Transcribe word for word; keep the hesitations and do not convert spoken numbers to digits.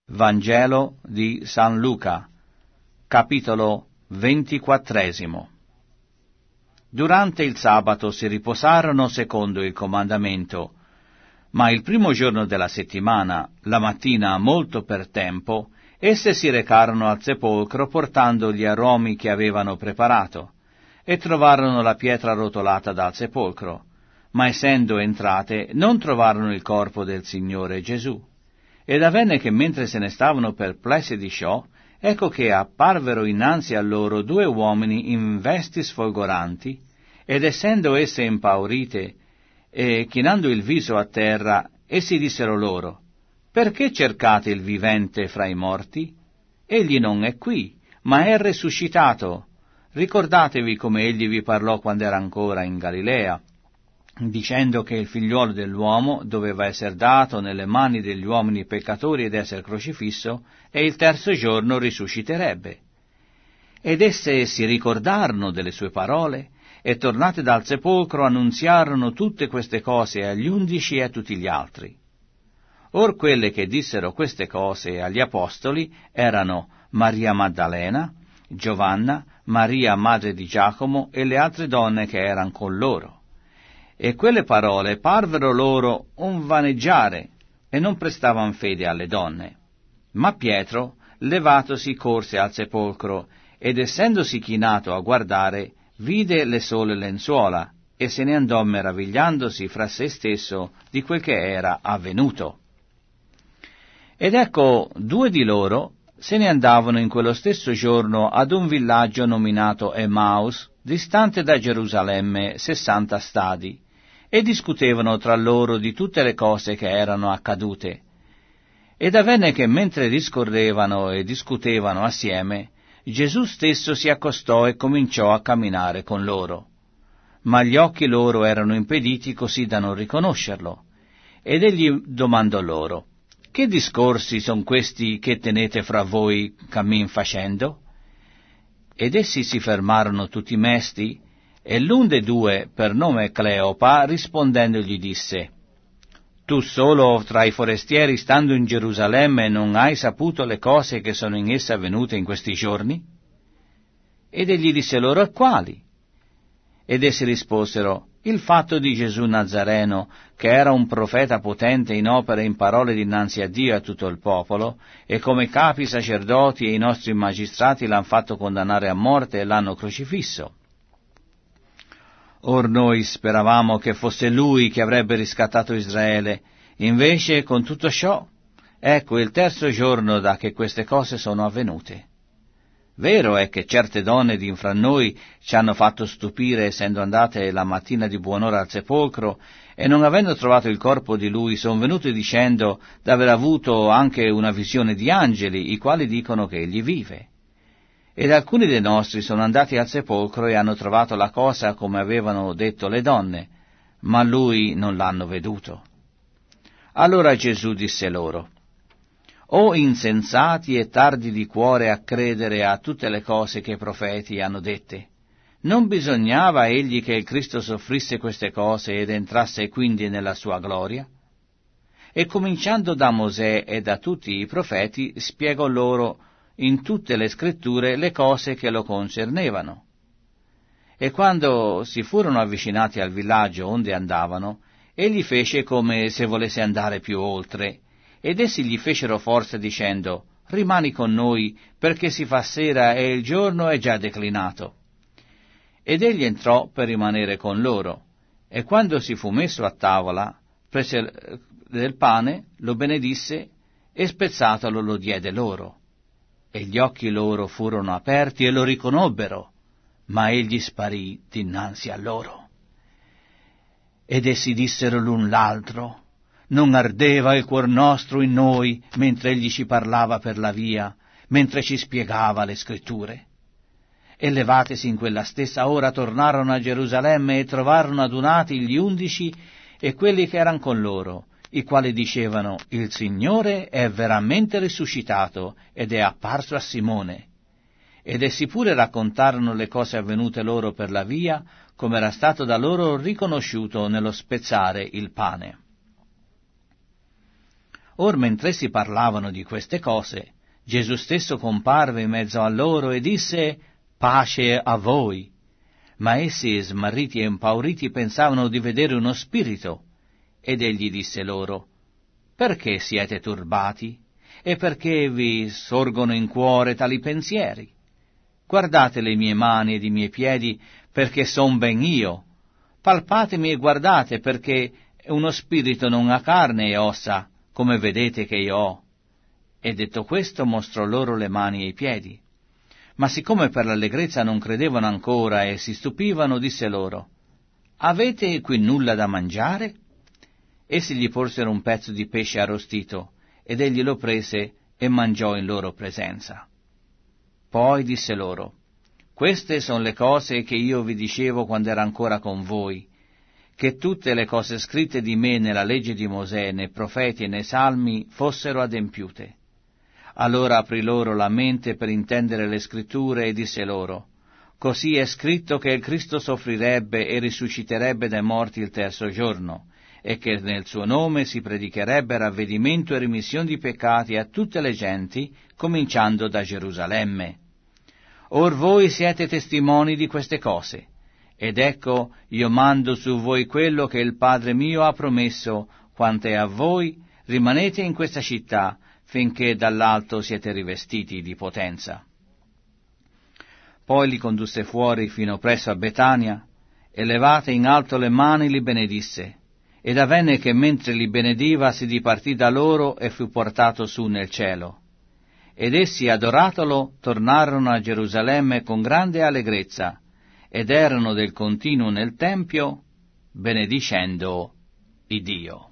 Vangelo di San Luca, capitolo ventiquattresimo. Durante il sabato si riposarono secondo il comandamento, ma il primo giorno della settimana, la mattina molto per tempo, esse si recarono al sepolcro portando gli aromi che avevano preparato, e trovarono la pietra rotolata dal sepolcro, ma essendo entrate non trovarono il corpo del Signore Gesù. Ed avvenne che mentre se ne stavano perplessi di ciò, ecco che apparvero innanzi a loro due uomini in vesti sfolgoranti, ed essendo esse impaurite e chinando il viso a terra, essi dissero loro: «Perché cercate il vivente fra i morti? Egli non è qui, ma è risuscitato. Ricordatevi come egli vi parlò quando era ancora in Galilea, dicendo che il figliuolo dell'uomo doveva essere dato nelle mani degli uomini peccatori ed essere crocifisso, e il terzo giorno risusciterebbe». Ed esse si ricordarono delle sue parole, e tornate dal sepolcro annunziarono tutte queste cose agli undici e a tutti gli altri. Or quelle che dissero queste cose agli apostoli erano Maria Maddalena, Giovanna, Maria madre di Giacomo e le altre donne che erano con loro. E quelle parole parvero loro un vaneggiare, e non prestavan fede alle donne. Ma Pietro, levatosi, corse al sepolcro, ed essendosi chinato a guardare, vide le sole lenzuola, e se ne andò meravigliandosi fra se stesso di quel che era avvenuto. Ed ecco, due di loro se ne andavano in quello stesso giorno ad un villaggio nominato Emmaus, distante da Gerusalemme sessanta stadi, e discutevano tra loro di tutte le cose che erano accadute. Ed avvenne che mentre discorrevano e discutevano assieme, Gesù stesso si accostò e cominciò a camminare con loro. Ma gli occhi loro erano impediti così da non riconoscerlo. Ed egli domandò loro: «Che discorsi son questi che tenete fra voi cammin facendo?» Ed essi si fermarono tutti mesti, e l'un dei due, per nome Cleopa, rispondendo gli disse: «Tu solo tra i forestieri, stando in Gerusalemme, non hai saputo le cose che sono in essa avvenute in questi giorni?» Ed egli disse loro: «E quali?» Ed essi risposero: «Il fatto di Gesù Nazareno, che era un profeta potente in opere e in parole dinanzi a Dio e a tutto il popolo, e come capi sacerdoti e i nostri magistrati l'han fatto condannare a morte e l'hanno crocifisso. Or noi speravamo che fosse Lui che avrebbe riscattato Israele, invece con tutto ciò, ecco il terzo giorno da che queste cose sono avvenute. Vero è che certe donne di fra noi ci hanno fatto stupire, essendo andate la mattina di buon'ora al sepolcro, e non avendo trovato il corpo di Lui, son venute dicendo d'aver avuto anche una visione di angeli, i quali dicono che egli vive. Ed alcuni dei nostri sono andati al sepolcro e hanno trovato la cosa come avevano detto le donne, ma Lui non l'hanno veduto». Allora Gesù disse loro: «O insensati e tardi di cuore a credere a tutte le cose che i profeti hanno dette, non bisognava egli che il Cristo soffrisse queste cose ed entrasse quindi nella sua gloria?» E cominciando da Mosè e da tutti i profeti, spiegò loro in tutte le scritture le cose che lo concernevano. E quando si furono avvicinati al villaggio onde andavano, egli fece come se volesse andare più oltre, ed essi gli fecero forza dicendo: «Rimani con noi, perché si fa sera e il giorno è già declinato». Ed egli entrò per rimanere con loro, e quando si fu messo a tavola, prese del pane, lo benedisse, e spezzatolo lo diede loro. E gli occhi loro furono aperti e lo riconobbero, ma egli sparì dinanzi a loro. Ed essi dissero l'un l'altro: «Non ardeva il cuor nostro in noi, mentre egli ci parlava per la via, mentre ci spiegava le scritture?» E levatesi in quella stessa ora tornarono a Gerusalemme e trovarono adunati gli undici e quelli che eran con loro, i quali dicevano: «Il Signore è veramente risuscitato ed è apparso a Simone». Ed essi pure raccontarono le cose avvenute loro per la via, come era stato da loro riconosciuto nello spezzare il pane. Or mentre si parlavano di queste cose, Gesù stesso comparve in mezzo a loro e disse: «Pace a voi!» Ma essi, smarriti e impauriti, pensavano di vedere uno spirito. Ed egli disse loro: «Perché siete turbati? E perché vi sorgono in cuore tali pensieri? Guardate le mie mani ed i miei piedi, perché son ben io. Palpatemi e guardate, perché uno spirito non ha carne e ossa, come vedete che io ho». E detto questo mostrò loro le mani e i piedi. Ma siccome per l'allegrezza non credevano ancora e si stupivano, disse loro: «Avete qui nulla da mangiare?» Essi gli porsero un pezzo di pesce arrostito, ed egli lo prese e mangiò in loro presenza. Poi disse loro: «Queste sono le cose che io vi dicevo quando ero ancora con voi, che tutte le cose scritte di me nella legge di Mosè, nei profeti e nei salmi fossero adempiute». Allora aprì loro la mente per intendere le scritture e disse loro: «Così è scritto che il Cristo soffrirebbe e risusciterebbe dai morti il terzo giorno, e che nel suo nome si predicherebbe ravvedimento e rimissione di peccati a tutte le genti, cominciando da Gerusalemme. Or voi siete testimoni di queste cose, ed ecco io mando su voi quello che il Padre mio ha promesso, quanto è a voi, rimanete in questa città, finché dall'alto siete rivestiti di potenza». Poi li condusse fuori fino presso a Betania, e levate in alto le mani li benedisse. Ed avvenne che mentre li benediva si dipartì da loro e fu portato su nel cielo. Ed essi, adoratolo, tornarono a Gerusalemme con grande allegrezza, ed erano del continuo nel Tempio, benedicendo il Dio.